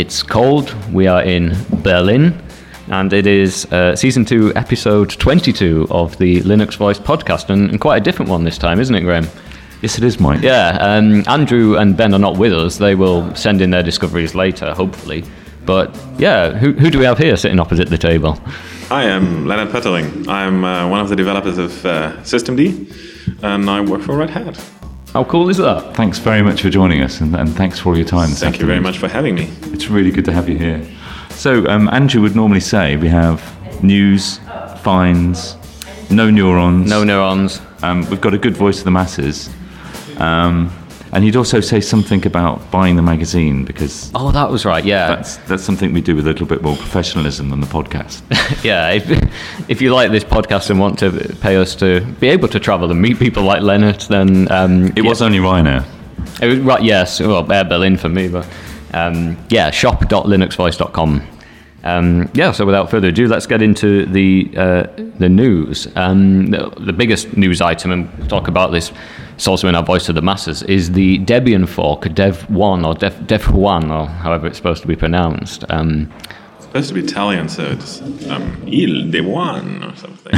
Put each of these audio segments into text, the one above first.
It's cold. We are in Berlin, and it is Season 2, Episode 22 of the Linux Voice podcast, and quite a different one this time, isn't it, Graham? Yes, it is, Mike. Yeah, Andrew and Ben are not with us. They will send in their discoveries later, hopefully. But yeah, who do we have here sitting opposite the table? Hi, I'm Leonard Pöttering. I'm one of the developers of Systemd, and I work for Red Hat. How cool is that? Thanks very much for joining us, and thanks for all your time this afternoon. Thank you very much for having me. It's really good to have you here. So, Andrew would normally say we have news, finds, no neurons. No neurons. We've got a good voice of the masses. And he'd also say something about buying the magazine, because... Oh, that was right, yeah. That's something we do with a little bit more professionalism than the podcast. Yeah, if you like this podcast and want to pay us to be able to travel and meet people like Leonard, then... it was only Ryanair. It was, right, yes, well, Air Berlin for me, but... shop.linuxvoice.com. So without further ado, let's get into the news. The biggest news item, and we'll talk about this, it's also in our voice of the masses, is the Debian fork, Dev1 or Dev1, or however it's supposed to be pronounced. It's supposed to be Italian, so it's Il Dev1 or something.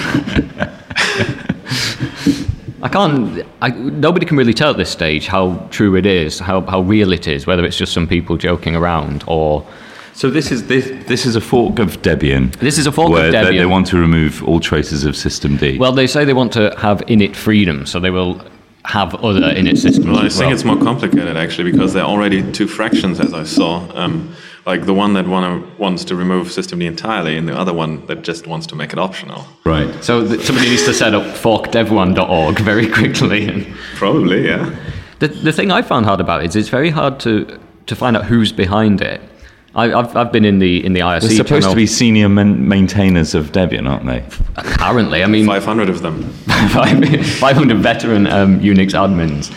Nobody can really tell at this stage how true it is, how real it is, whether it's just some people joking around or... So this is a fork of Debian. This is a fork of Debian. They want to remove all traces of Systemd. Well, they say they want to have init freedom, so they will have other init systems. Well, I think it's more complicated actually, because there are already two fractions, as I saw. Like the one that wants to remove Systemd entirely, and the other one that just wants to make it optional. Right. So somebody needs to set up forkdev1.org very quickly. Probably, yeah. The thing I found hard about it is it's very hard to find out who's behind it. I've been in the IRC. They're supposed to be senior maintainers of Debian, aren't they? Apparently, I mean 500 of them. 500 veteran Unix admins.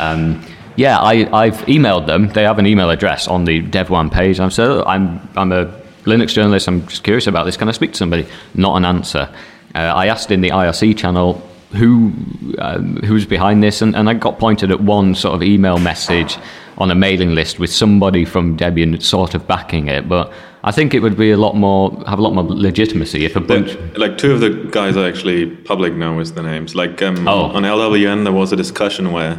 I've emailed them. They have an email address on the Dev1 page. I'm a Linux journalist. I'm just curious about this. Can I speak to somebody? Not an answer. I asked in the IRC channel who's behind this, and I got pointed at one sort of email message on a mailing list with somebody from Debian sort of backing it, but I think it would be have a lot more legitimacy if a bunch... Like two of the guys are actually public now with the names. Like on LWN there was a discussion where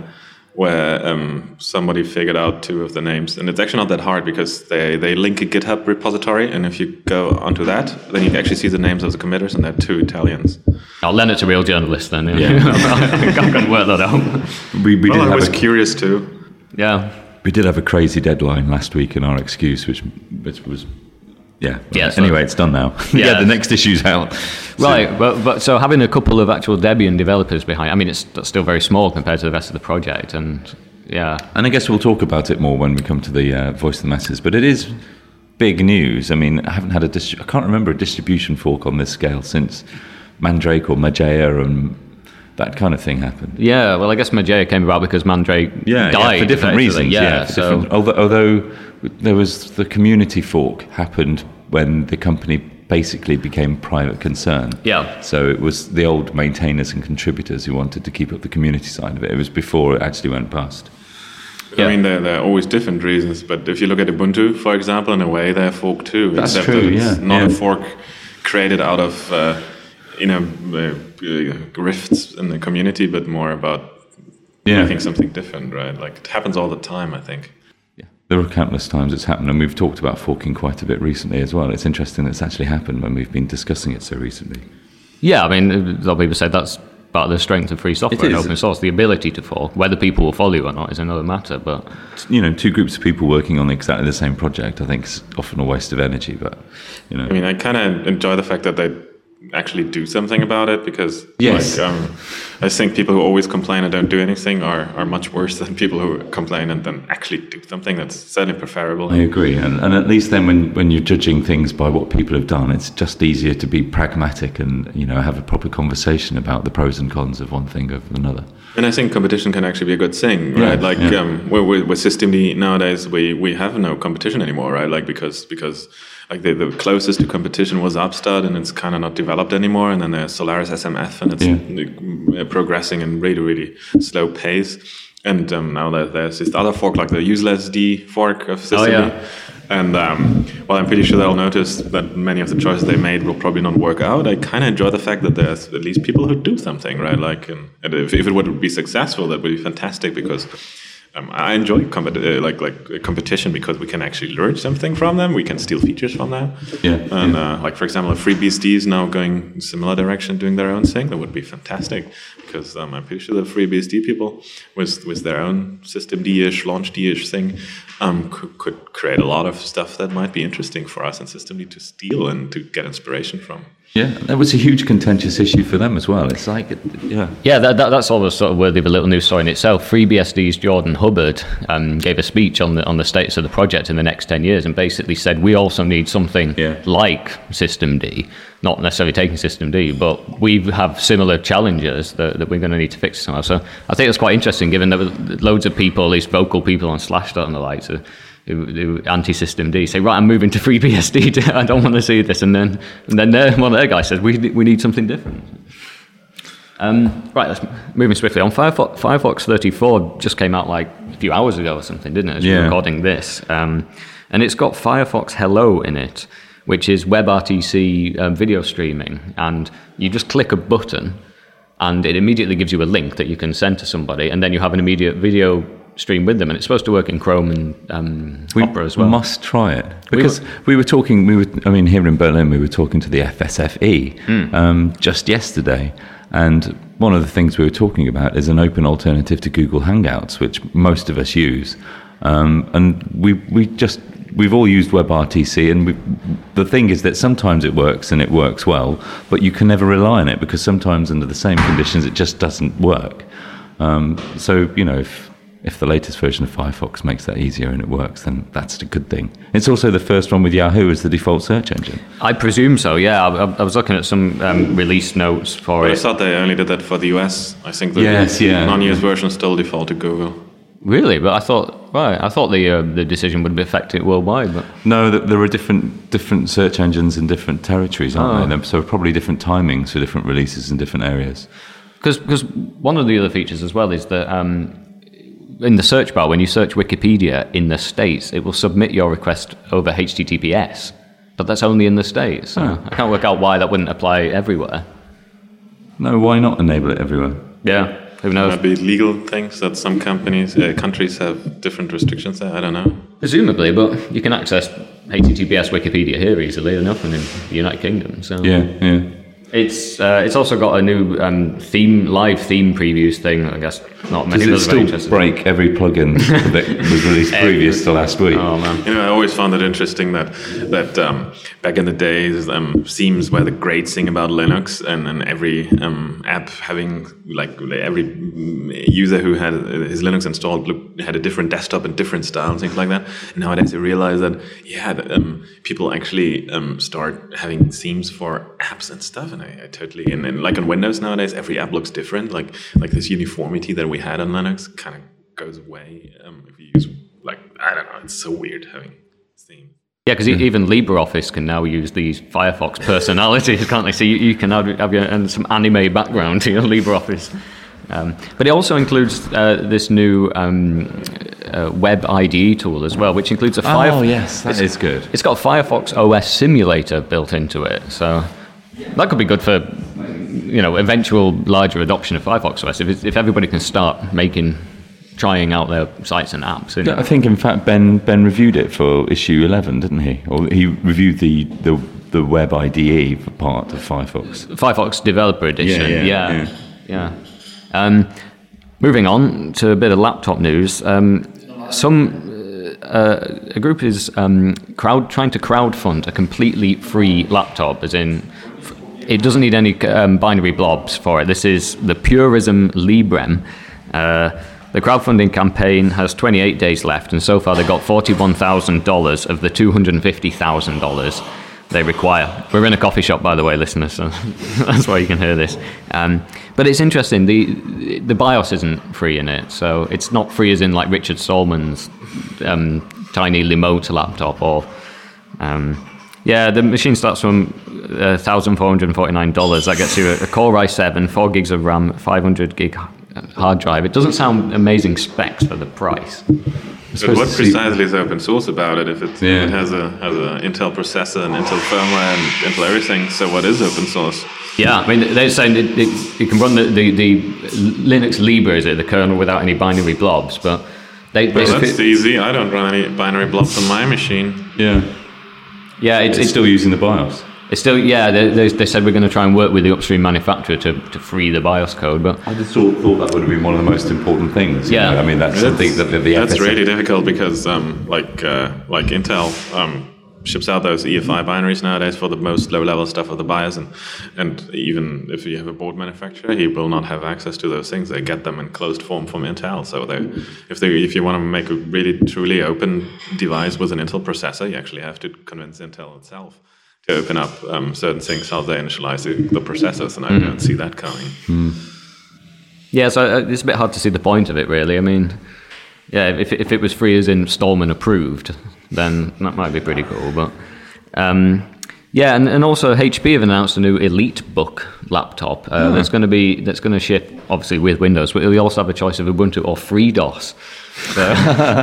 somebody figured out two of the names, and it's actually not that hard because they link a GitHub repository, and if you go onto that, then you can actually see the names of the committers, and they're two Italians. Oh, Leonard's a real journalist then. Yeah. I think I'm going to work that out. I was curious too. Yeah. We did have a crazy deadline last week in our excuse, which was... Yeah. Anyway, it's done now. Yeah, the next issue's out. Right, but so having a couple of actual Debian developers behind, I mean, it's still very small compared to the rest of the project, and yeah. And I guess we'll talk about it more when we come to the Voice of the Masses, but it is big news. I mean, I haven't had I can't remember a distribution fork on this scale since Mandrake or Mageia and that kind of thing happened. Yeah, well, I guess Mageia came about because Mandrake died for different reasons. So although there was the community fork happened when the company basically became private concern. Yeah. So it was the old maintainers and contributors who wanted to keep up the community side of it. It was before it actually went bust. Yeah. I mean, there are always different reasons, but if you look at Ubuntu, for example, in a way, they're a fork too. That's except true, that it's not a fork created out of rifts in the community, but more about making something different, right? Like it happens all the time, I think. Yeah, there are countless times it's happened, and we've talked about forking quite a bit recently as well. It's interesting that it's actually happened when we've been discussing it so recently. Yeah, I mean, a lot of people say that's part of the strength of free software and open source. The ability to fork, whether people will follow you or not, is another matter. But two groups of people working on exactly the same project, I think, is often a waste of energy. But I mean, I kind of enjoy the fact that they actually do something about it, because I think people who always complain and don't do anything are much worse than people who complain and then actually do something. That's certainly preferable. I agree, and at least then when you're judging things by what people have done, it's just easier to be pragmatic and have a proper conversation about the pros and cons of one thing over another. And I think competition can actually be a good thing, right? With Systemd nowadays, we have no competition anymore, right? Like because like the closest to competition was Upstart, and it's kind of not developed anymore. And then there's Solaris SMF, and it's progressing in really, really slow pace. And now there's this other fork, like the uselessd fork of Systemd. And while I'm pretty sure they'll notice that many of the choices they made will probably not work out, I kind of enjoy the fact that there's at least people who do something, right? Like, and if it would be successful, that would be fantastic, because I enjoy competition, because we can actually learn something from them. We can steal features from them. Like, for example, if FreeBSD is now going in a similar direction, doing their own thing, that would be fantastic, because I'm pretty sure the FreeBSD people, with their own systemd-ish, launchd-ish thing, could create a lot of stuff that might be interesting for us in systemd to steal and to get inspiration from. Yeah, that was a huge contentious issue for them as well. It's like, that's always sort of worthy of a little news story in itself. FreeBSD's Jordan Hubbard gave a speech on the status of the project in the next 10 years, and basically said we also need something like systemd, not necessarily taking systemd, but we have similar challenges that we're going to need to fix somehow. So I think it's quite interesting, given that loads of people, at least vocal people on Slashdot and the likes, who anti-systemd say, right, I'm moving to FreeBSD. I don't want to see this, and then one of their guys says we need something different. Right, let's moving swiftly on. Firefox 34 just came out like a few hours ago or something, didn't it? As we're recording this, and it's got Firefox Hello in it, which is WebRTC video streaming, and you just click a button, and it immediately gives you a link that you can send to somebody, and then you have an immediate video stream with them, and it's supposed to work in Chrome and Opera as well. We must try it, because we were here in Berlin, we were talking to the FSFE just yesterday, and one of the things we were talking about is an open alternative to Google Hangouts, which most of us use, and we've all used WebRTC, and the thing is that sometimes it works and it works well, but you can never rely on it, because sometimes under the same conditions it just doesn't work. So if the latest version of Firefox makes that easier and it works, then that's a good thing. It's also the first one with Yahoo as the default search engine. I presume so, yeah. I was looking at some release notes for it. I thought they only did that for the US. I think the non-US version still default to Google. Really? But I thought the decision would be affected worldwide. But no, there are different search engines in different territories, aren't there? So probably different timings for different releases in different areas. Because one of the other features as well is that in the search bar, when you search Wikipedia in the States, it will submit your request over HTTPS, but that's only in the States. So I can't work out why that wouldn't apply everywhere. No, why not enable it everywhere? Yeah, who knows? Might be legal things that some countries have different restrictions there. I don't know. Presumably, but you can access HTTPS Wikipedia here easily enough, and in the United Kingdom. So yeah. It's also got a new live theme previews thing. I guess not many people are interested. Does it still break every plugin that was released previous to last week? Oh man! I always found it interesting that back in the days, themes were the great thing about Linux, and every app having every user who had his Linux installed had a different desktop and different style and things like that. And nowadays, you realize that people actually start having themes for apps and stuff, and I totally and like on Windows nowadays, every app looks different. Like this uniformity that we had on Linux kind of goes away if you use I don't know. It's so weird having themes. Yeah, because even LibreOffice can now use these Firefox personalities, can't they? So you can have some anime background to your LibreOffice. But it also includes this new web IDE tool as well, which includes a Firefox. Oh yes, that is good. It's got a Firefox OS simulator built into it, so that could be good for eventual larger adoption of Firefox OS if everybody can start trying out their sites and apps. Yeah, I think in fact Ben reviewed it for issue 11, didn't he? Or he reviewed the web IDE for part of Firefox. Firefox Developer Edition. Yeah. Moving on to a bit of laptop news. A group is trying to crowdfund a completely free laptop, as in it doesn't need any binary blobs for it. This is the Purism Librem. The crowdfunding campaign has 28 days left, and so far they got $41,000 of the $250,000 they require. We're in a coffee shop, by the way, listeners, so that's why you can hear this. But it's interesting, the BIOS isn't free in it, so it's not free as in like Richard Stallman's tiny Limote laptop, or the machine starts from $1,449. That gets you a Core i7, 4 gigs of RAM, 500 gig hard drive. It doesn't sound amazing specs for the price. But what precisely is open source about it? If it has a Intel processor and Intel firmware and Intel everything, so what is open source? Yeah, I mean, they're saying it can run the Linux Libre, is it, the kernel, without any binary blobs, but that's easy. I don't run any binary blobs on my machine. Yeah, it's still using the BIOS. It's still, they said we're going to try and work with the upstream manufacturer to free the BIOS code, but I just thought that would have been one of the most important things. Yeah, I mean that's something that the that's really difficult because like Intel ships out those EFI binaries nowadays for the most low-level stuff of the BIOS, and even if you have a board manufacturer, he will not have access to those things. They get them in closed form from Intel. So if you want to make a really truly open device with an Intel processor, you actually have to convince Intel itself to open up certain things, how they initialize the processors, and I don't see that coming. Yeah, so it's a bit hard to see the point of it, really. I mean, yeah, if it was free as in Stallman approved, then that might be pretty cool. But and also HP have announced a new EliteBook laptop that's going to ship obviously with Windows, but we also have a choice of Ubuntu or FreeDOS. So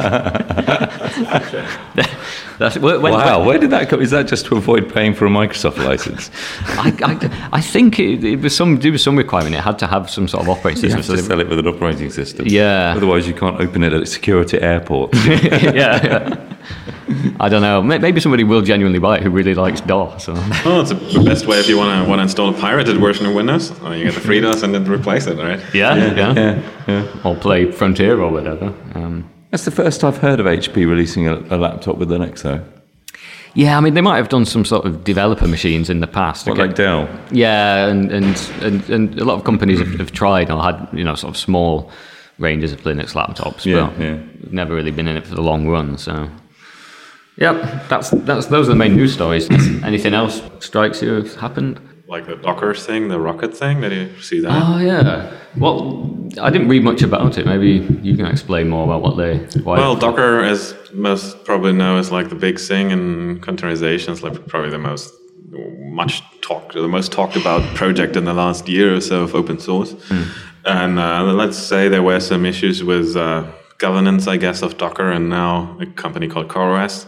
wow, where did that come? Is that just to avoid paying for a Microsoft license? I think it was some requirement. It had to have some sort of operating system. You have to sell it with an operating system. Yeah. Otherwise, you can't open it at security airports. yeah. I don't know. Maybe somebody will genuinely buy it who really likes DOS. So. Oh, it's the best way if you want to install a pirated version of Windows. You get the FreeDOS and then replace it, right? Yeah. Or play Frontier or whatever. That's the first I've heard of HP releasing a laptop with Linux, though. Yeah, I mean, they might have done some sort of developer machines in the past. Like Dell? Yeah, and a lot of companies have tried or had, sort of small ranges of Linux laptops, but never really been in it for the long run, so... Yep, those are the main news stories. Anything else strikes you has happened? Like the Docker thing, the Rocket thing, did you see that? Oh, yeah. Well, I didn't read much about it. Maybe you can explain more about Well, Docker, as most probably know, is like the big thing in containerization. It's like probably the most talked about project in the last year or so of open source. And let's say there were some issues with governance, I guess, of Docker, and now a company called CoreOS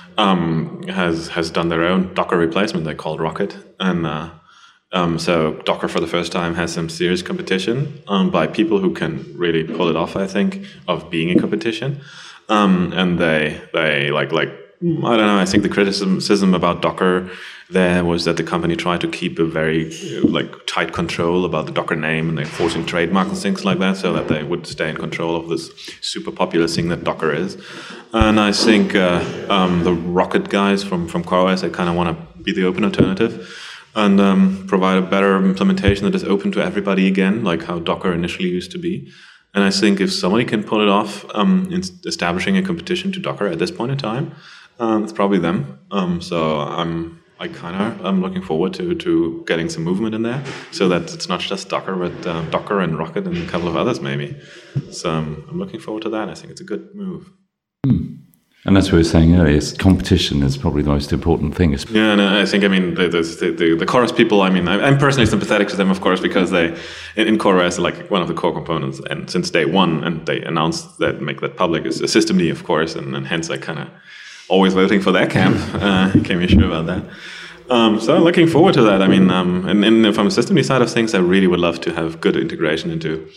has done their own Docker replacement they called Rocket, and so Docker for the first time has some serious competition by people who can really pull it off, I think, of being in competition, and they like I don't know, I think the criticism about Docker there was that the company tried to keep a very tight control about the Docker name, and they're forcing trademarks and things like that so that they would stay in control of this super popular thing that Docker is. And I think the Rocket guys from CoreOS, they kind of want to be the open alternative and provide a better implementation that is open to everybody again, like how Docker initially used to be. And I think if somebody can pull it off in establishing a competition to Docker at this point in time, it's probably them. So I'm looking forward to getting some movement in there, so that it's not just Docker, but Docker and Rocket and a couple of others maybe. So I'm looking forward to that. I think it's a good move. And as we were saying earlier, competition is probably the most important thing. Yeah, and I think, the Chorus people, I'm personally sympathetic to them, of course, because they, in CoreOS, like one of the core components, and since day one, and they announced that, make that public, is a systemd, of course, and hence I kind of always voting for their camp. Can't be sure about that. So I'm looking forward to that. And from a systemd side of things, I really would love to have good integration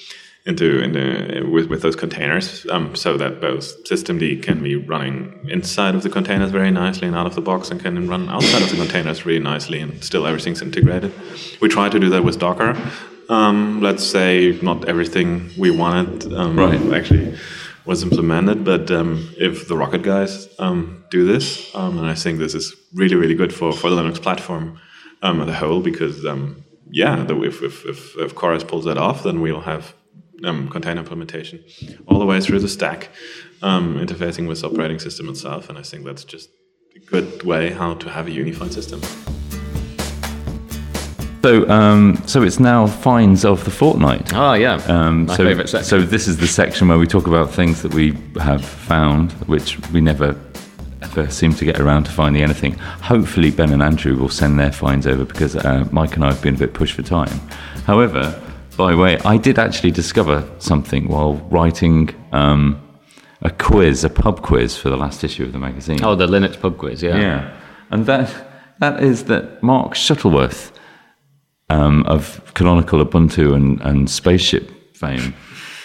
with those containers, so that both systemd can be running inside of the containers very nicely and out of the box, and can run outside of the containers really nicely, and still everything's integrated. We try to do that with Docker. Let's say not everything we wanted actually was implemented, but if the Rocket guys do this, and I think this is really, really good for the Linux platform as a whole, because if CoreOS pulls that off, then we'll have container implementation all the way through the stack, interfacing with the operating system itself, and I think that's just a good way how to have a unified system. So it's now finds of the fortnight. Oh yeah, my favourite section. So this is the section where we talk about things that we have found, which we never ever seem to get around to finding anything. Hopefully Ben and Andrew will send their finds over, because Mike and I have been a bit pushed for time. However, by the way, I did actually discover something while writing a a quiz, a pub quiz for the last issue of the magazine. Oh, the Linux pub quiz, yeah. Yeah, and that is that Mark Shuttleworth of Canonical Ubuntu and Spaceship fame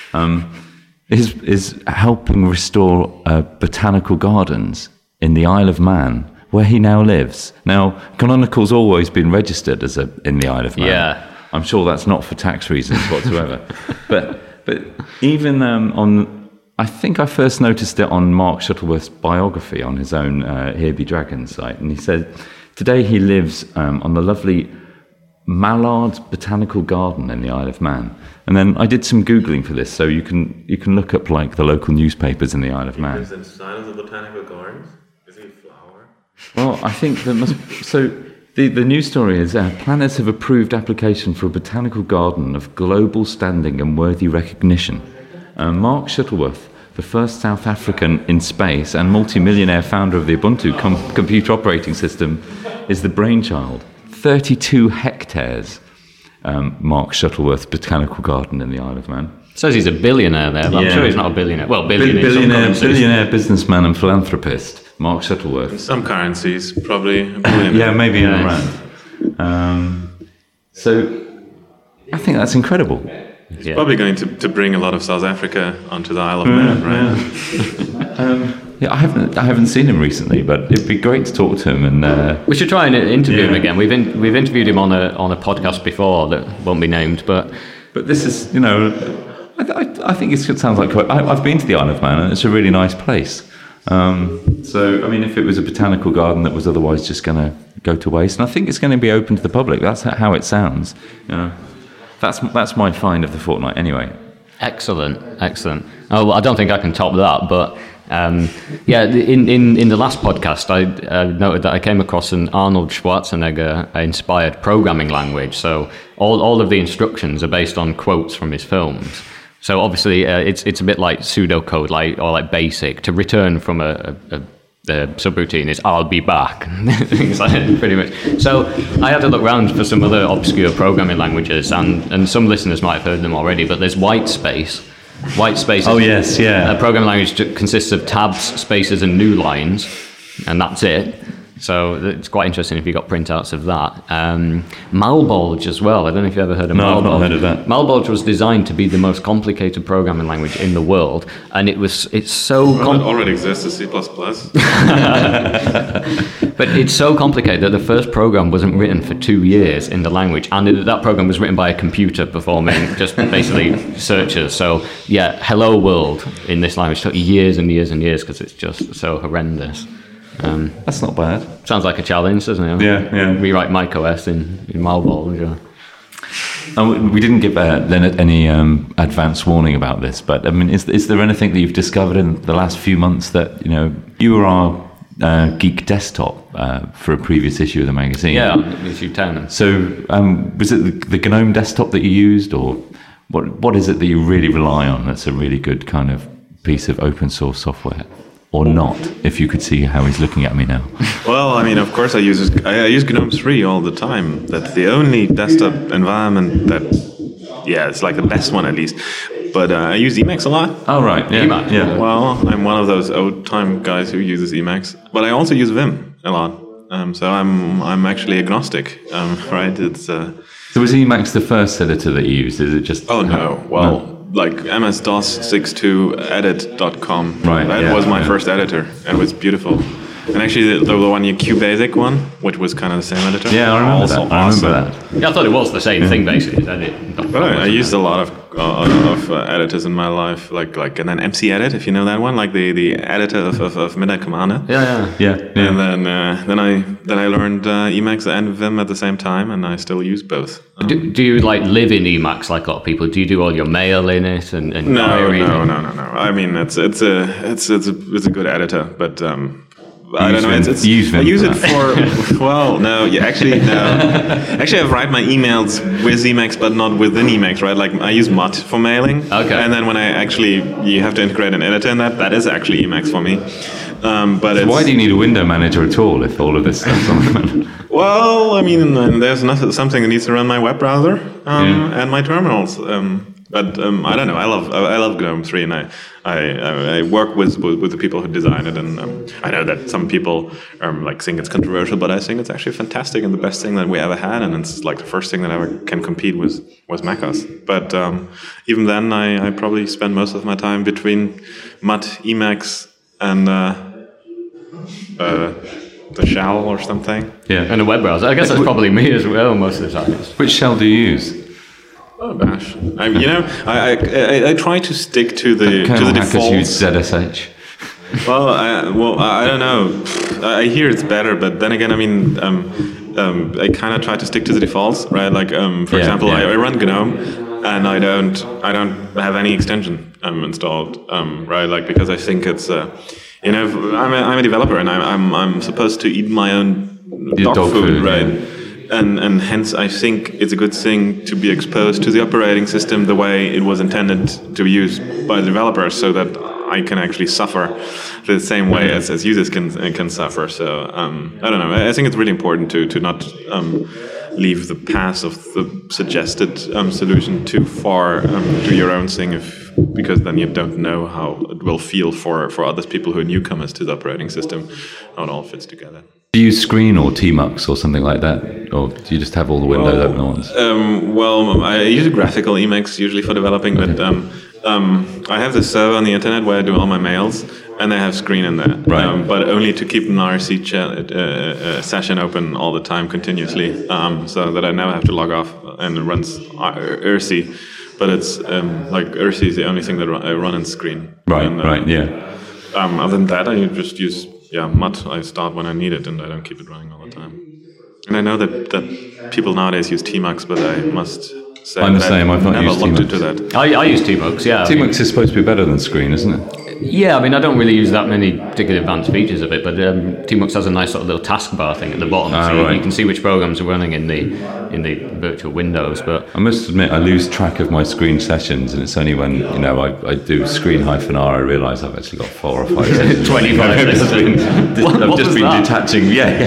is helping restore botanical gardens in the Isle of Man, where he now lives. Now, Canonical's always been registered as in the Isle of Man. Yeah. I'm sure that's not for tax reasons whatsoever. but even on, I think I first noticed it on Mark Shuttleworth's biography on his own Here Be Dragons site, and he said today he lives on the lovely Mallard Botanical Garden in the Isle of Man. And then I did some Googling for this, so you can look up like the local newspapers in the Isle of Man. He lives inside of the botanical gardens? Is he a flower? Well, I think there must. So the news story is planners have approved application for a botanical garden of global standing and worthy recognition. Mark Shuttleworth, the first South African in space and multi-millionaire founder of the Ubuntu computer operating system, is the brainchild. 32 hectares. Mark Shuttleworth Botanical Garden in the Isle of Man. Says he's a billionaire there, but I'm sure he's not a billionaire. Well, billionaire businessman and philanthropist, Mark Shuttleworth. In some currencies, probably a billionaire. Yeah, maybe in around. So I think that's incredible. He's probably going to bring a lot of South Africa onto the Isle of Man, right? Yeah, I haven't seen him recently, but it'd be great to talk to him. And we should try and interview him again. We've interviewed him on a podcast before that won't be named, but this is, I think it sounds like I've been to the Isle of Man and it's a really nice place. So I mean, if it was a botanical garden that was otherwise just going to go to waste, and I think it's going to be open to the public. That's how it sounds. That's my find of the fortnight anyway. Excellent. Oh, well, I don't think I can top that, but. In the last podcast, I noted that I came across an Arnold Schwarzenegger-inspired programming language. So all of the instructions are based on quotes from his films. So obviously, it's a bit like pseudocode, like BASIC. To return from a subroutine is "I'll be back," things like that, pretty much. So I had to look around for some other obscure programming languages, and some listeners might have heard them already. But there's Whitespace. Whitespace is a programming language that consists of tabs, spaces, and new lines, and that's it. So it's quite interesting if you got printouts of that. Malbolge as well. I don't know if you ever heard of Malbolge. No, I've not heard of that. Malbolge was designed to be the most complicated programming language in the world, and it's so... It already exists as C++. But it's so complicated that the first program wasn't written for 2 years in the language, and that program was written by a computer performing just basically searches. So, yeah, hello world in this language took years and years and years because it's just so horrendous. That's not bad. Sounds like a challenge, doesn't it? Yeah. Rewrite macOS in Malbolge. And we didn't give Leonard any advance warning about this, but I mean, is there anything that you've discovered in the last few months that you were our geek desktop for a previous issue of the magazine? Yeah, issue 10. So was it the GNOME desktop that you used, or what is it that you really rely on that's a really good kind of piece of open source software? Or not, if you could see how he's looking at me now. Well, I mean, of course I use GNOME 3 all the time. That's the only desktop environment that, it's like the best one at least. But I use Emacs a lot. Oh, right. Yeah. Emacs. Yeah. Well, I'm one of those old-time guys who uses Emacs. But I also use Vim a lot. So I'm actually agnostic, right? It's So was Emacs the first editor that you used? Is it just... Oh, no. Well... No. Like MS-DOS62edit.com. Right, that was my first editor, and it was beautiful. And actually, the one, QBasic one, which was kind of the same editor. Yeah, I remember that. I remember that. Yeah, I thought it was the same thing, basically. But I used a lot of editors in my life, like and then MC Edit, if you know that one, like the editor of Midnight Commander. Yeah. And then I learned Emacs and Vim at the same time, and I still use both. Do you live in Emacs like a lot of people? Do you do all your mail in it and No. I mean, it's a good editor, but. I don't know. I use it for. Well, no. Yeah, actually, no. Actually, I write my emails with Emacs, but not within Emacs, right? Like I use Mott for mailing. Okay. And then when you have to integrate an editor in that is actually Emacs for me. But why do you need a window manager at all if all of this stuff's on? Well, I mean, there's something that needs to run my web browser and my terminals. But I don't know. I love GNOME 3, and I work with the people who design it. And I know that some people like think it's controversial, but I think it's actually fantastic and the best thing that we ever had. And it's like the first thing that ever can compete with macOS. But even then, I probably spend most of my time between Mutt, Emacs, and the shell or something. Yeah, and a web browser. I guess that's probably me as well most of the time. Which shell do you use? Oh gosh, I try to stick to the defaults. Use ZSH. Well, I don't know. I hear it's better, but then again, I mean, I kind of try to stick to the defaults, right? Like, for example, I run GNOME, and I don't have any extension installed, right? Like, because I think it's I'm a developer, and I'm supposed to eat my own dog food, right? Yeah. And hence, I think it's a good thing to be exposed to the operating system the way it was intended to be used by the developers, so that I can actually suffer the same way as users can suffer. So I don't know. I think it's really important to not leave the path of the suggested solution too far to your own thing, because then you don't know how it will feel for other people who are newcomers to the operating system, how it all fits together. Do you use Screen or Tmux or something like that? Or do you just have all the Windows open ones? Well, I use a graphical Emacs usually for developing, but I have this server on the internet where I do all my mails, and I have Screen in there. Right. But only to keep an RC session open all the time continuously, so that I never have to log off, and it runs IRC. But it's like IRC is the only thing that I run in Screen. Right, and, yeah. Other than that, I just use Mutt. I start when I need it, and I don't keep it running all the time. And I know that people nowadays use Tmux, but I must say I'm the same. I've not never used looked Tmux. into that. I use Tmux, yeah. Tmux is supposed to be better than Screen, isn't it? Yeah, I mean, I don't really use that many particularly advanced features of it, but Tmux has a nice sort of little taskbar thing at the bottom, so you can see which programs are running in the virtual windows. But I must admit, I lose track of my Screen sessions, and it's only when I do Screen-R I realise I've actually got 4 or 5 sessions. 25 sessions. I've just been detaching.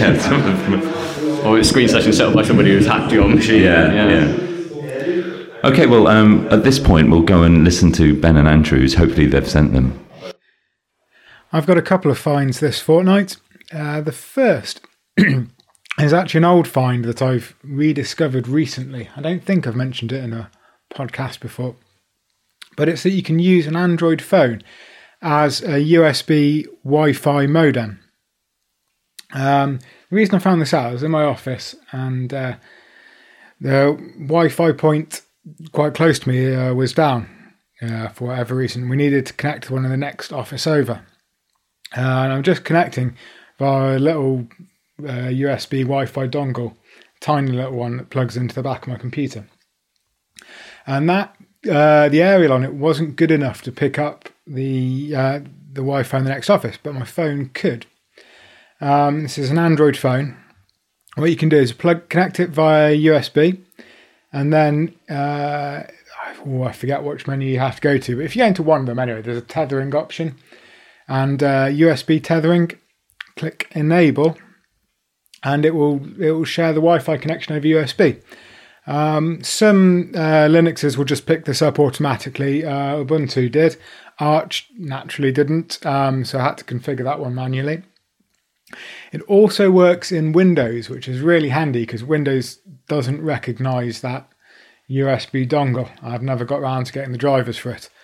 Or it's Screen session set up by somebody who's hacked your machine. Yeah. Okay, well, at this point, we'll go and listen to Ben and Andrews. Hopefully they've sent them. I've got a couple of finds this fortnight. The first is actually an old find that I've rediscovered recently. I don't think I've mentioned it in a podcast before. But it's that you can use an Android phone as a USB Wi-Fi modem. The reason I found this out, I was in my office, and the Wi-Fi point quite close to me was down for whatever reason. We needed to connect to one of the next office over. And I'm just connecting via a little USB Wi-Fi dongle, tiny little one that plugs into the back of my computer. And that the aerial on it wasn't good enough to pick up the Wi-Fi in the next office, but my phone could. This is an Android phone. What you can do is connect it via USB, and then I forget which menu you have to go to, but if you go into one of them anyway, there's a tethering option. And USB tethering, click enable, and it will share the Wi-Fi connection over USB. Some Linuxes will just pick this up automatically. Ubuntu did. Arch naturally didn't, so I had to configure that one manually. It also works in Windows, which is really handy because Windows doesn't recognise that USB dongle. I've never got around to getting the drivers for it.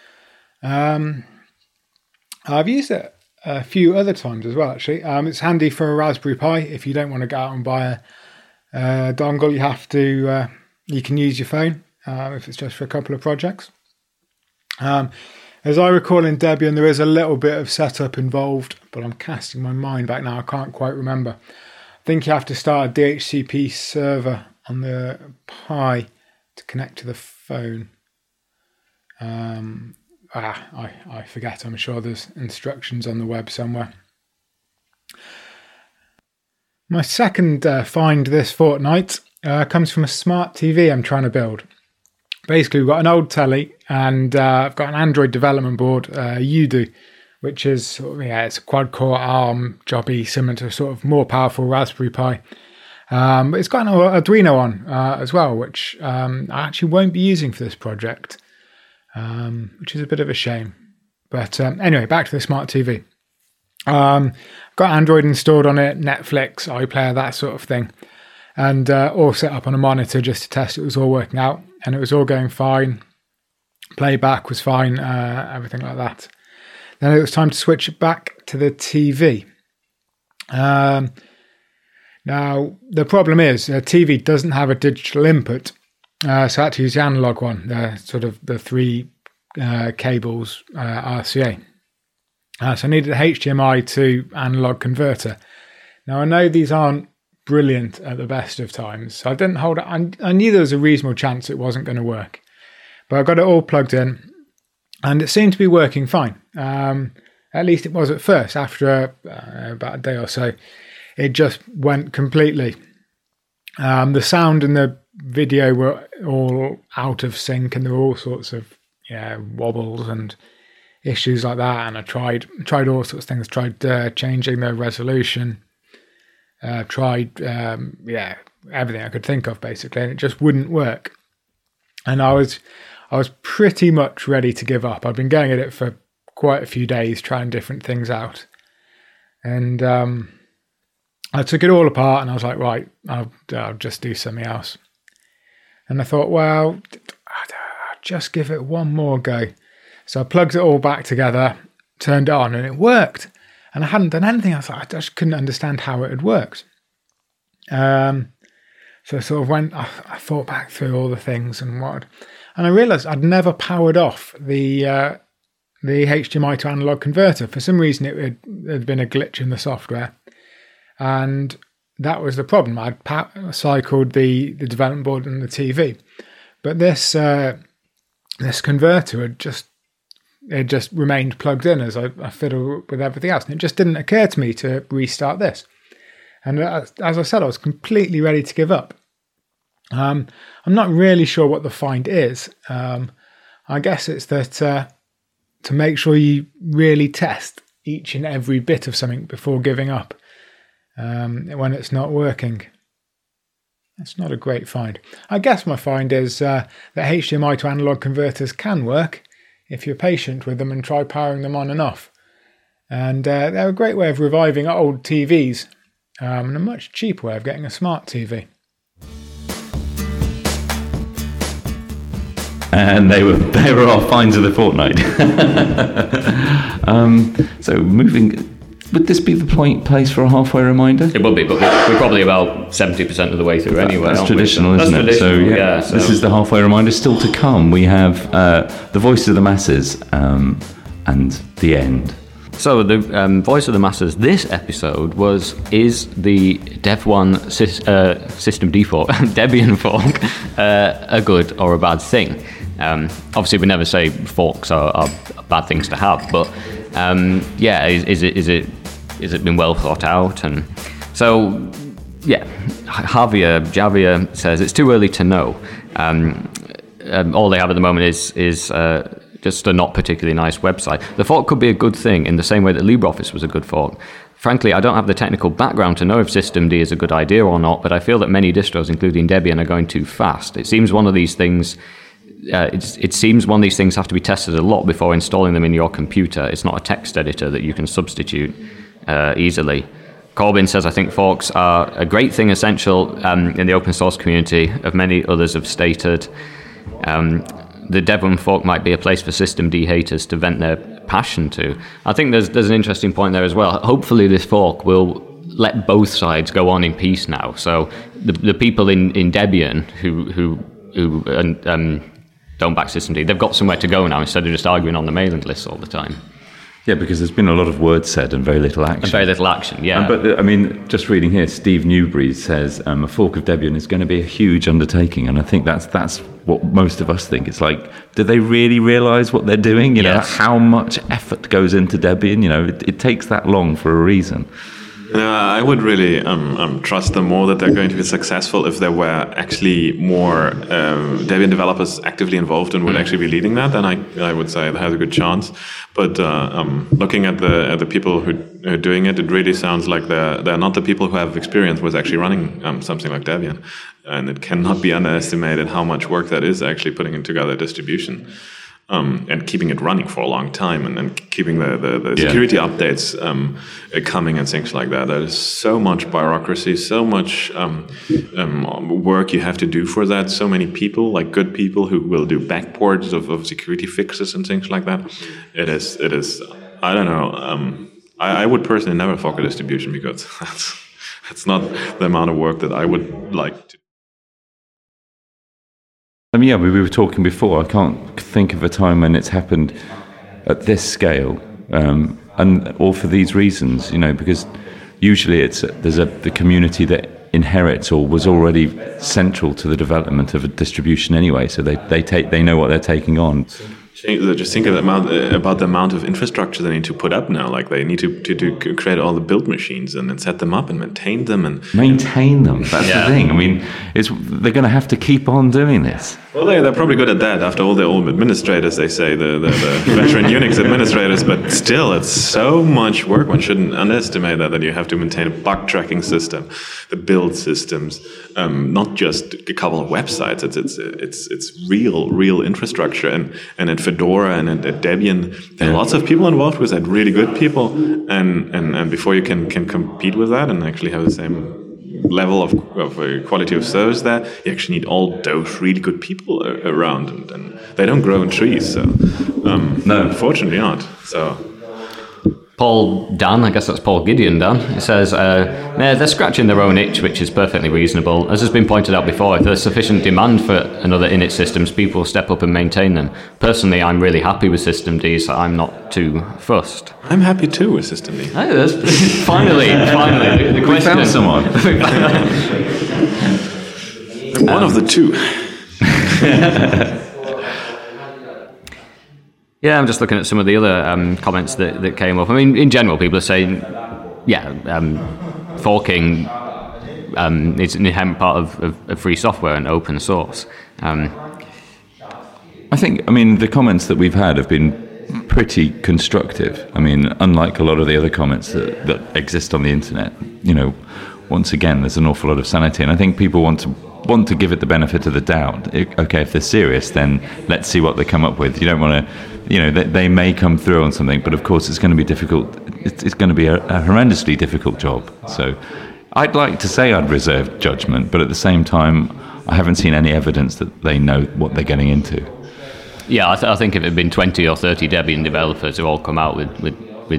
I've used it a few other times as well, actually. It's handy for a Raspberry Pi. If you don't want to go out and buy a dongle, you have to. You can use your phone if it's just for a couple of projects. As I recall in Debian, there is a little bit of setup involved, but I'm casting my mind back now. I can't quite remember. I think you have to start a DHCP server on the Pi to connect to the phone. I forget. I'm sure there's instructions on the web somewhere. My second find this fortnight comes from a smart TV I'm trying to build. Basically, we've got an old telly, and I've got an Android development board, Udo, which is it's a quad-core ARM jobby, similar to a sort of more powerful Raspberry Pi. But it's got an Arduino on as well, which I actually won't be using for this project. which is a bit of a shame. But anyway, back to the smart TV. Got Android installed on it, Netflix, iPlayer, that sort of thing. And all set up on a monitor just to test it was all working out. And it was all going fine. Playback was fine, everything like that. Then it was time to switch it back to the TV. Now, the problem is TV doesn't have a digital input. So I had to use the analog one, the three cables RCA. So I needed a HDMI to analog converter. Now, I know these aren't brilliant at the best of times, so I didn't hold it. I knew there was a reasonable chance it wasn't going to work. But I got it all plugged in, and it seemed to be working fine. At least it was at first. After about a day or so, it just went completely. The sound and the video were all out of sync, and there were all sorts of wobbles and issues like that. And I tried all sorts of things. Tried changing the resolution. Tried everything I could think of basically, and it just wouldn't work. And I was pretty much ready to give up. I'd been going at it for quite a few days, trying different things out. And I took it all apart and I was like, right, I'll just do something else. And I thought, well, I'll just give it one more go. So I plugged it all back together, turned it on, and it worked. And I hadn't done anything else. I just couldn't understand how it had worked. So I sort of I thought back through all the things and I realised I'd never powered off the HDMI to analog converter. For some reason, it had been a glitch in the software, and that was the problem. I'd cycled the development board and the TV, but this converter had just remained plugged in as I fiddled with everything else, and it just didn't occur to me to restart this. And as I said, I was completely ready to give up. I'm not really sure what the find is. I guess it's that to make sure you really test each and every bit of something before giving up when it's not working. That's not a great find. I guess my find is that HDMI to analog converters can work if you're patient with them and try powering them on and off. And they're a great way of reviving old TVs. And a much cheaper way of getting a smart TV. And they were our finds of the fortnight. So moving, would this be the place for a halfway reminder? It would be, but we're probably about 70% of the way through anyway. That's traditional, isn't it? So this is the halfway reminder. Still to come, we have the voice of the masses and the end. So the voice of the masses this episode is the Dev1 system default Debian fork a good or a bad thing? Obviously, we never say forks are bad things to have, but is it been well thought out? And so Javier says it's too early to know. All they have at the moment is just a not particularly nice website. The fork could be a good thing in the same way that LibreOffice was a good fork. Frankly, I don't have the technical background to know if systemd is a good idea or not, but I feel that many distros, including Debian, are going too fast. It seems one of these things have to be tested a lot before installing them in your computer. It's not a text editor that you can substitute easily. Corbin says, I think forks are a great thing, essential in the open source community, as many others have stated. The Dev1 fork might be a place for systemd haters to vent their passion to. I think there's an interesting point there as well. Hopefully this fork will let both sides go on in peace now. So the people in Debian who don't back systemd, they've got somewhere to go now instead of just arguing on the mailing list all the time. Yeah, because there's been a lot of words said and very little action. Yeah. But I mean, just reading here, Steve Newbury says a fork of Debian is going to be a huge undertaking, and I think that's what most of us think. It's like, do they really realise what they're doing? You know, how much effort goes into Debian? You know, it takes that long for a reason. I would really trust them more that they're going to be successful if there were actually more Debian developers actively involved and would actually be leading that. Then I would say it has a good chance. But looking at the people who are doing it, it really sounds like they're not the people who have experience with actually running something like Debian. And it cannot be underestimated how much work that is actually putting together a distribution. and keeping it running for a long time, and keeping the security updates coming and things like that. There is so much bureaucracy, so much work you have to do for that. So many people, like good people, who will do backports of security fixes and things like that. It is. I don't know. I would personally never fork a distribution, because that's not the amount of work that I would like to. Yeah, we were talking before. I can't think of a time when it's happened at this scale, and all for these reasons. Because usually there's the community that inherits or was already central to the development of a distribution anyway. So they know what they're taking on. Just think about the amount of infrastructure they need to put up now. Like, they need to create all the build machines and then set them up and maintain them. That's the thing. I mean, they're going to have to keep on doing this. Well, they're probably good at that. After all, they're all administrators, they say, the veteran Unix administrators. But still, it's so much work. One shouldn't underestimate that you have to maintain a bug tracking system, the build systems, not just a couple of websites. It's real infrastructure. And at Fedora and at Debian, there are lots of people involved with that, really good people. And before you can compete with that and actually have the same level of quality of service there, you actually need all those really good people around, and they don't grow in trees. So no, unfortunately not. So Paul Dan, I guess that's Paul Gideon Dan, it says, they're scratching their own itch, which is perfectly reasonable. As has been pointed out before, if there's sufficient demand for another init systems, people will step up and maintain them. Personally, I'm really happy with systemd, so I'm not too fussed. I'm happy too with systemd. Finally, the question. We found someone. One of the two. Yeah, I'm just looking at some of the other comments that came up. I mean, in general, people are saying, forking is an inherent part of free software and open source. I think, the comments that we've had have been pretty constructive. Unlike a lot of the other comments that exist on the internet, once again, there's an awful lot of sanity, and I think people want to give it the benefit of the doubt. Okay, if they're serious, then let's see what they come up with. You don't want to, they may come through on something, but of course it's going to be difficult. It's going to be a horrendously difficult job. So I'd like to say I'd reserve judgment, but at the same time, I haven't seen any evidence that they know what they're getting into. Yeah, I think if it had been 20 or 30 Debian developers who all come out with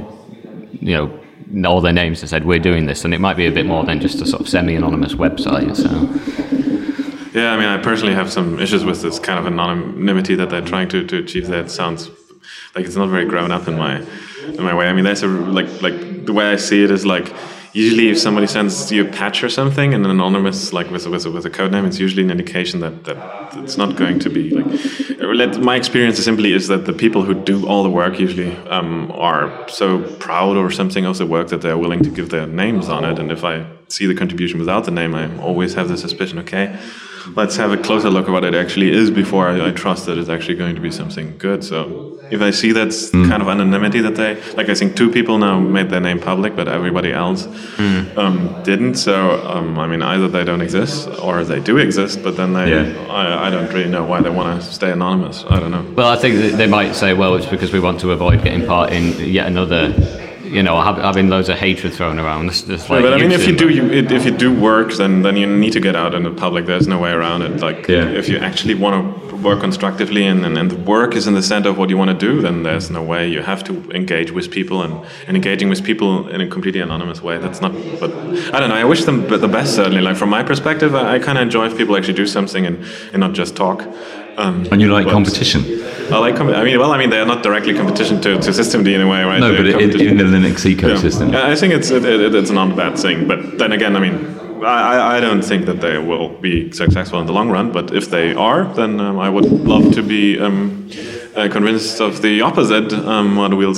all their names and said, we're doing this, and it might be a bit more than just a sort of semi-anonymous website. So, yeah, I personally have some issues with this kind of anonymity that they're trying to achieve. That sounds like it's not very grown up in my way. There's like the way I see it is like, usually if somebody sends you a patch or something and an anonymous, like with a code name, it's usually an indication that it's not going to be like. My experience simply is that the people who do all the work usually are so proud or something of the work that they're willing to give their names on it. And if I see the contribution without the name, I always have the suspicion, okay, let's have a closer look at what it actually is before I trust that it's actually going to be something good. So if I see that's kind of anonymity that they, like, I think 2 people now made their name public, but everybody else didn't. So, either they don't exist or they do exist, but then I don't really know why they want to stay anonymous. I don't know. Well, I think they might say, well, it's because we want to avoid getting part in yet another, having loads of hatred thrown around. If you do work, then you need to get out in the public. There's no way around it. If you actually want to work constructively and the work is in the center of what you want to do, then there's no way. You have to engage with people, and engaging with people in a completely anonymous way, that's not. But I don't know. I wish them the best, certainly. Like, from my perspective, I kind of enjoy if people actually do something and not just talk. And you like competition? I like they are not directly competition to systemd in a way, right? No, but in the Linux ecosystem. Yeah. I think it's not a bad thing. But then again, I don't think that they will be successful in the long run. But if they are, then I would love to be convinced of the opposite. What we'll see.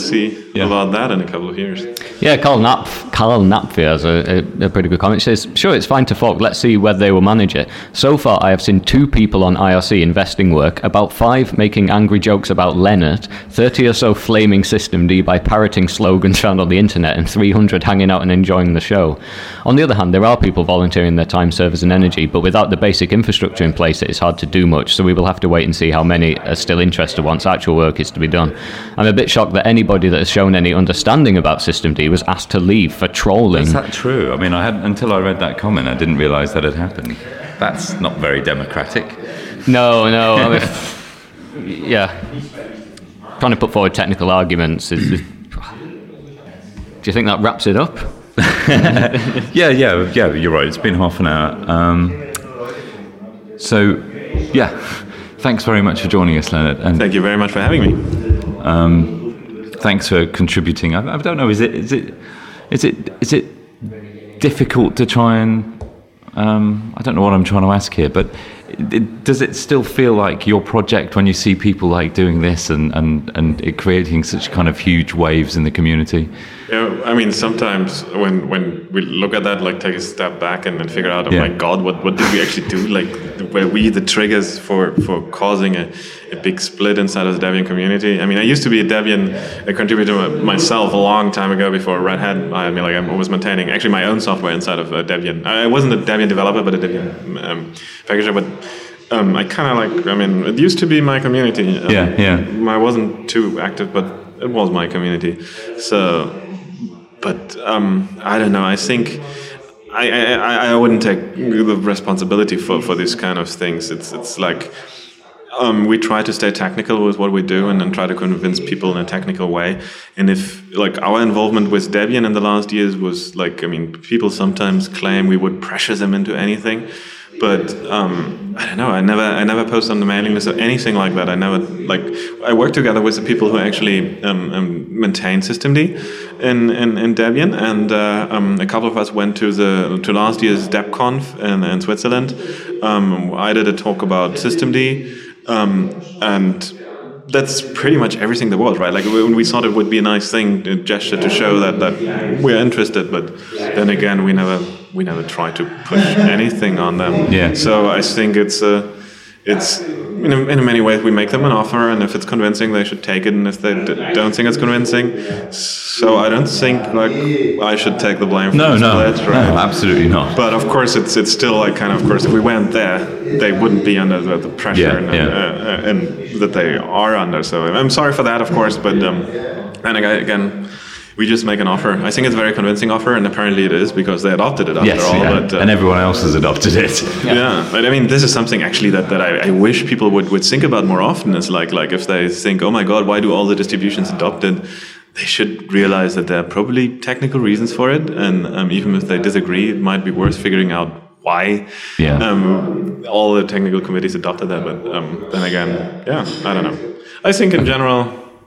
about that in a couple of years. Yeah, Carl Knapfe has a pretty good comment. He says, sure, it's fine to fork. Let's see whether they will manage it. So far, I have seen 2 people on IRC investing work, about 5 making angry jokes about Leonard, 30 or so flaming systemd by parroting slogans found on the internet, and 300 hanging out and enjoying the show. On the other hand, there are people volunteering their time, service and energy, but without the basic infrastructure in place, it is hard to do much, so we will have to wait and see how many are still interested once actual work is to be done. I'm a bit shocked that anybody that has shown any understanding about systemd was asked to leave for trolling. Is that true? I mean, until I read that comment, I didn't realise that had happened. That's not very democratic. No. I mean, yeah. Trying to put forward technical arguments. Do you think that wraps it up? Yeah, you're right. It's been half an hour. So, yeah. Thanks very much for joining us, Leonard. And thank you very much for having me. Thanks for contributing. I don't know. Is it difficult to try and? I don't know what I'm trying to ask here, but does it still feel like your project when you see people like doing this and it creating such kind of huge waves in the community? Yeah, I mean, sometimes when we look at that, like take a step back and then figure out, oh my God, what did we actually do? Like, were we the triggers for causing a big split inside of the Debian community? I mean, I used to be a Debian contributor myself a long time ago before Red Hat. I was maintaining actually my own software inside of Debian. I wasn't a Debian developer, but a Debian packager. But I kind of it used to be my community. I wasn't too active, but it was my community. So. But I don't know. I think I wouldn't take the responsibility for these kind of things. It's like we try to stay technical with what we do and then try to convince people in a technical way. And if like our involvement with Debian in the last years was like, I mean, people sometimes claim we would pressure them into anything. But I don't know. I never post on the mailing list or anything like that. I work together with the people who actually maintain systemd in Debian, and a couple of us went to last year's DebConf in Switzerland. I did a talk about systemd, and that's pretty much everything there was, right? Like when we thought it would be a nice thing, a gesture to show that we're interested, but then again, we never try to push anything on them. Yeah. So I think it's in many ways we make them an offer, and if it's convincing, they should take it, and if they don't think it's convincing, so I don't think like I should take the blame for No, absolutely not. But of course, it's still like kind of course, if we went there, they wouldn't be under the pressure and that they are under. So I'm sorry for that, of course, but and again. We just make an offer. I think it's a very convincing offer, and apparently it is because they adopted it after all. Yeah. But, and everyone else has adopted it. Yeah, but I mean, this is something actually that I wish people would think about more often. Is like if they think, oh my God, why do all the distributions adopt it? They should realize that there are probably technical reasons for it, and even if they disagree, it might be worth figuring out why all the technical committees adopted that. But then again, I don't know. I think in general.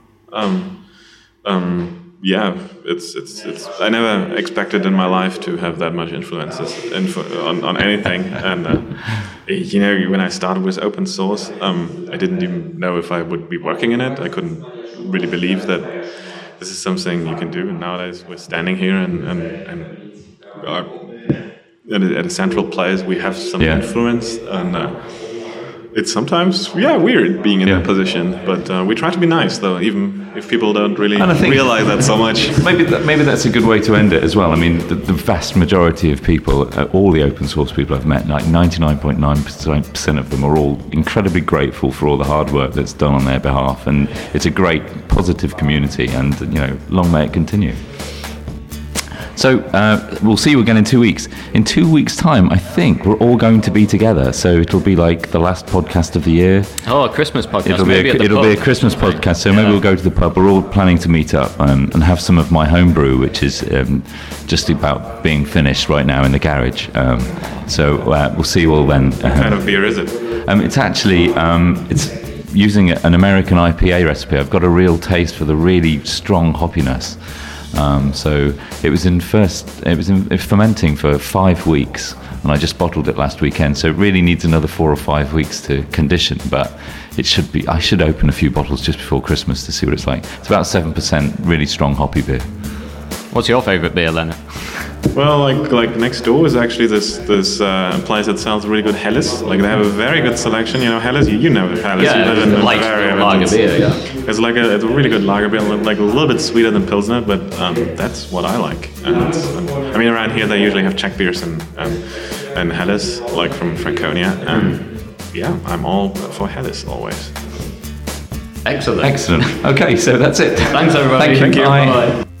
It's. I never expected in my life to have that much influence on anything. And when I started with open source, I didn't even know if I would be working in it. I couldn't really believe that this is something you can do. And nowadays, we're standing here and are at a central place. We have some influence, and it's sometimes weird being in that position. But we try to be nice, though, even if people don't really realize that so much. Maybe that's a good way to end it as well. I mean, the vast majority of people, all the open source people I've met, like 99.9% of them are all incredibly grateful for all the hard work that's done on their behalf, and it's a great positive community, and long may it continue. So we'll see you again in 2 weeks. In 2 weeks' time, I think we're all going to be together. So it'll be like the last podcast of the year. Oh, a Christmas podcast. It'll be a Christmas podcast. So maybe we'll go to the pub. We're all planning to meet up and have some of my homebrew, which is just about being finished right now in the garage. So we'll see you all then. What kind of beer is it? It's actually it's using an American IPA recipe. I've got a real taste for the really strong hoppiness. So it was fermenting for 5 weeks and I just bottled it last weekend. So it really needs another 4 or 5 weeks to condition, but it should be. I should open a few bottles just before Christmas to see what it's like. It's about 7%, really strong hoppy beer. What's your favourite beer, Leonard? Well, like next door is actually this place that sells really good Helles. Like they have a very good selection. You know, Helles. You know Helles. Yeah, you live in light Bavaria. lager beer. Yeah. It's a really good lager beer, like a little bit sweeter than Pilsner, but that's what I like. And I mean, around here they usually have Czech beers and Helles, like from Franconia. And yeah, I'm all for Helles always. Excellent. Excellent. Okay, so that's it. Thanks, everybody. Thank you. Thank you. Bye. Bye.